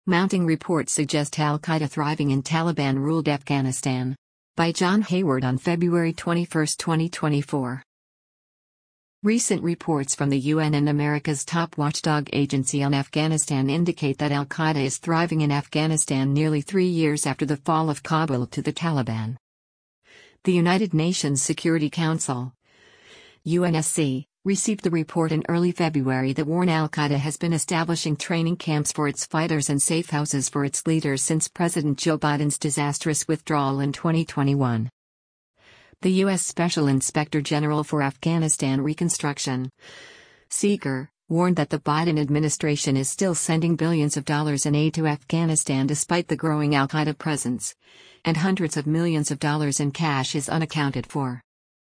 Mounting reports suggest Al-Qaeda thriving in Taliban-ruled Afghanistan. By John Hayward on February 21, 2024. Recent reports from the UN and America's top watchdog agency on Afghanistan indicate that Al-Qaeda is thriving in Afghanistan nearly 3 years after the fall of Kabul to the Taliban. The United Nations Security Council, UNSC, received the report in early February that warned Al-Qaeda has been establishing training camps for its fighters and safe houses for its leaders since President Joe Biden's disastrous withdrawal in 2021. The U.S. Special Inspector General for Afghanistan Reconstruction, SIGER, warned that the Biden administration is still sending billions of dollars in aid to Afghanistan despite the growing Al-Qaeda presence, and hundreds of millions of dollars in cash is unaccounted for.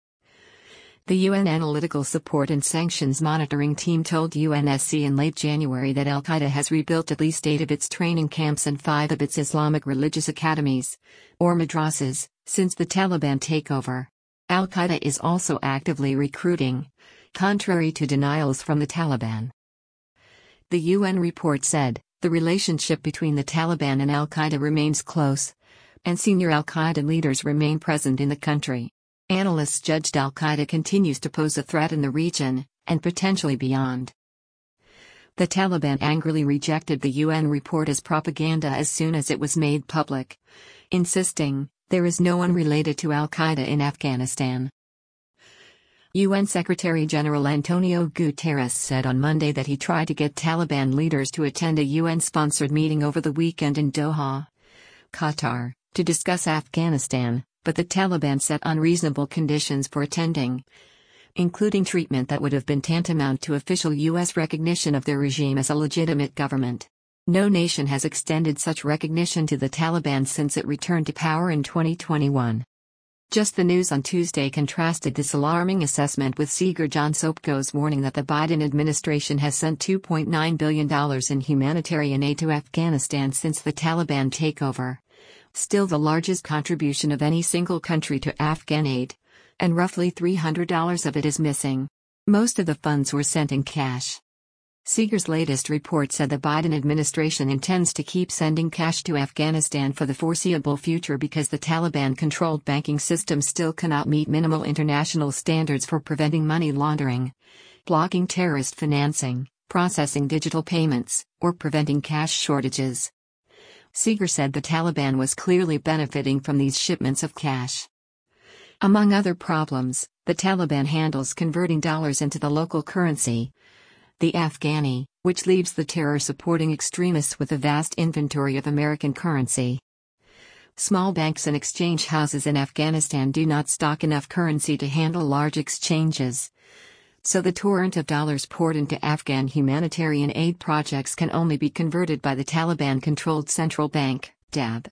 The UN Analytical Support and Sanctions Monitoring Team told UNSC in late January that Al-Qaeda has rebuilt at least 8 of its training camps and 5 of its Islamic religious academies, or madrasas, since the Taliban takeover. Al-Qaeda is also actively recruiting, contrary to denials from the Taliban. The UN report said, the relationship between the Taliban and Al-Qaeda remains close, and senior Al-Qaeda leaders remain present in the country. Analysts judged Al-Qaeda continues to pose a threat in the region, and potentially beyond. The Taliban angrily rejected the UN report as propaganda as soon as it was made public, insisting, there is no one related to Al-Qaeda in Afghanistan. UN Secretary-General Antonio Guterres said on Monday that he tried to get Taliban leaders to attend a UN-sponsored meeting over the weekend in Doha, Qatar, to discuss Afghanistan, but the Taliban set unreasonable conditions for attending, including treatment that would have been tantamount to official U.S. recognition of their regime as a legitimate government. No nation has extended such recognition to the Taliban since it returned to power in 2021. Just the News on Tuesday contrasted this alarming assessment with SIGER John Sopko's warning that the Biden administration has sent $2.9 billion in humanitarian aid to Afghanistan since the Taliban takeover. Still the largest contribution of any single country to Afghan aid, and roughly $300 of it is missing. Most of the funds were sent in cash. SIGER's latest report said the Biden administration intends to keep sending cash to Afghanistan for the foreseeable future because the Taliban-controlled banking system still cannot meet minimal international standards for preventing money laundering, blocking terrorist financing, processing digital payments, or preventing cash shortages. SIGER said the Taliban was clearly benefiting from these shipments of cash. Among other problems, the Taliban handles converting dollars into the local currency, the Afghani, which leaves the terror-supporting extremists with a vast inventory of American currency. Small banks and exchange houses in Afghanistan do not stock enough currency to handle large exchanges. So the torrent of dollars poured into Afghan humanitarian aid projects can only be converted by the Taliban-controlled central bank, DAB.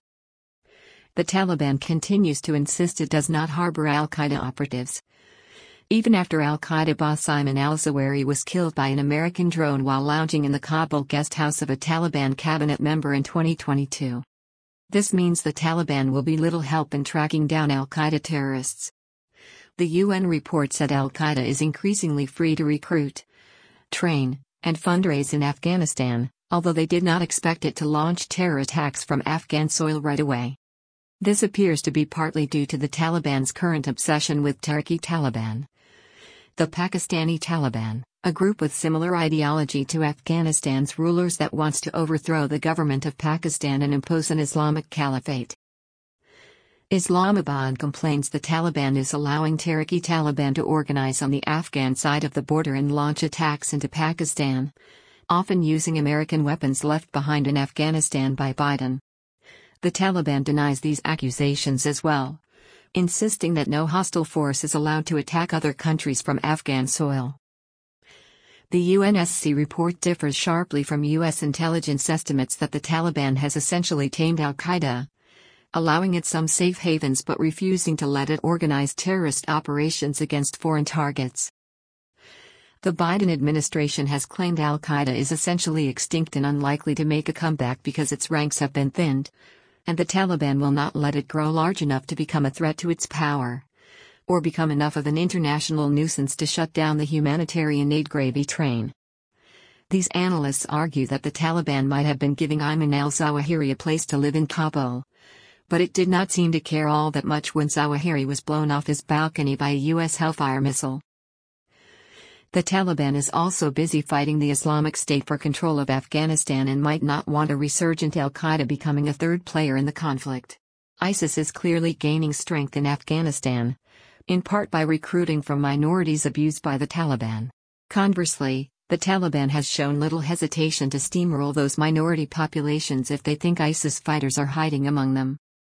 The Taliban continues to insist it does not harbor Al-Qaeda operatives. Even after Al-Qaeda boss Ayman al-Zawahiri was killed by an American drone while lounging in the Kabul guest house of a Taliban cabinet member in 2022. This means the Taliban will be little help in tracking down Al-Qaeda terrorists. The UN report said Al-Qaeda is increasingly free to recruit, train, and fundraise in Afghanistan, although they did not expect it to launch terror attacks from Afghan soil right away. This appears to be partly due to the Taliban's current obsession with Tehrik-i-Taliban. The Pakistani Taliban, a group with similar ideology to Afghanistan's rulers that wants to overthrow the government of Pakistan and impose an Islamic caliphate. Islamabad complains the Taliban is allowing Tehrik-i-Taliban to organize on the Afghan side of the border and launch attacks into Pakistan, often using American weapons left behind in Afghanistan by Biden. The Taliban denies these accusations as well, insisting that no hostile force is allowed to attack other countries from Afghan soil. The UNSC report differs sharply from U.S. intelligence estimates that the Taliban has essentially tamed Al-Qaeda, allowing it some safe havens but refusing to let it organize terrorist operations against foreign targets. The Biden administration has claimed Al-Qaeda is essentially extinct and unlikely to make a comeback because its ranks have been thinned, and the Taliban will not let it grow large enough to become a threat to its power, or become enough of an international nuisance to shut down the humanitarian aid gravy train. These analysts argue that the Taliban might have been giving Ayman al-Zawahiri a place to live in Kabul. But it did not seem to care all that much when Zawahiri was blown off his balcony by a U.S. Hellfire missile. The Taliban is also busy fighting the Islamic State for control of Afghanistan and might not want a resurgent al-Qaeda becoming a third player in the conflict. ISIS is clearly gaining strength in Afghanistan, in part by recruiting from minorities abused by the Taliban. Conversely, the Taliban has shown little hesitation to steamroll those minority populations if they think ISIS fighters are hiding among them.